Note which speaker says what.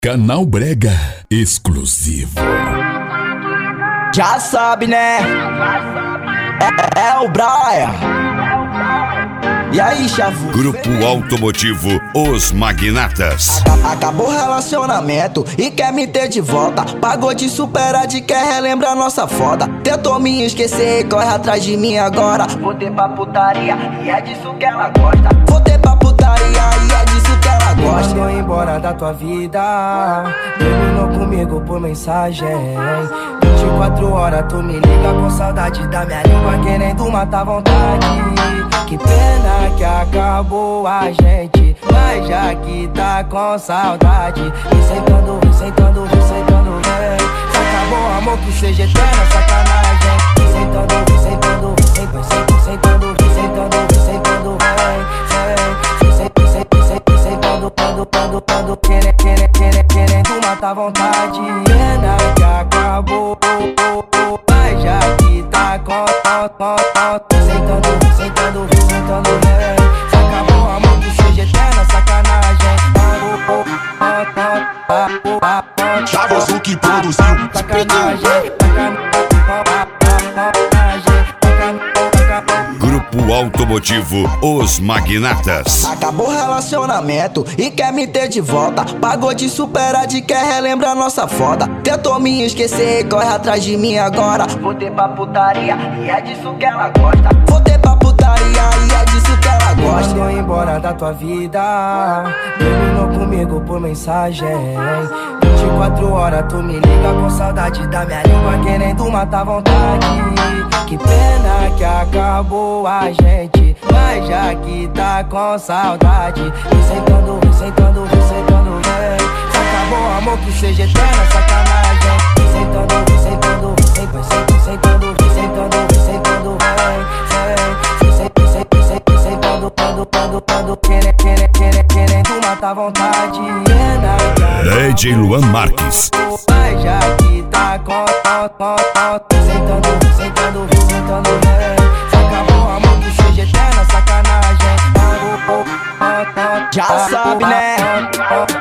Speaker 1: Canal Brega exclusivo.
Speaker 2: Já sabe, né? É o Brian. E aí, chavu?
Speaker 3: Grupo Automotivo Os Magnatas.
Speaker 2: Acabou o relacionamento e quer me ter de volta. Pagou de superar, de quer relembrar nossa foda. Tentou me esquecer, corre atrás de mim agora. Voltei pra putaria e é disso que ela gosta. Voltei pra putaria e é disso que ela gosta.
Speaker 4: Mandou embora da tua vida, terminou comigo por mensagem. 24 horas tu me liga com saudade da minha língua, querendo matar a vontade. Que pena que acabou a gente, mas já que tá com saudade, vem sentando, vem sentando, vem sentando, vem. Se acabou o amor que seja eterna, sacanagem. Vem sentando, vem sentando, vem sentando, vem sentando, vem sentando, vem sentando, vem. Quando querendo matar a vontade. Pena que acabou, mas já que tá com sentando, sentando, sentando, vem. Se acabou o amor que seja eterna, sacanagem.
Speaker 1: Chavoso que produziu.
Speaker 4: Sacanagem.
Speaker 3: Grupo Automotivo Os Magnatas.
Speaker 2: Acabou o relacionamento e quer me ter de volta. Pagou de superar, de quer relembrar nossa foda. Tentou me esquecer, corre atrás de mim agora. Voltei pra putaria e é disso que ela gosta. Voltei pra putaria e é disso que ela gosta.
Speaker 4: Mandou embora da tua vida, terminou comigo por mensagem. 24 horas tu me liga com saudade da minha língua, querendo matar a vontade. Que pena que acabou a gente, mas já que tá com saudade, vem sentando, vem sentando, vem sentando, vem. Se acabou o amor que seja eterna, sacanagem. Vem sentando, vem sentando, vem sentando, vem sentando, vem sentando, vem sentando, vem. Quando querendo matar a vontade. Pena
Speaker 3: DJ Luan Marques.
Speaker 4: mas já que tá com sentando, sentando, sentando, vem. Se acabou o amor que seja eterna, sacanagem.
Speaker 2: Já sabe, né?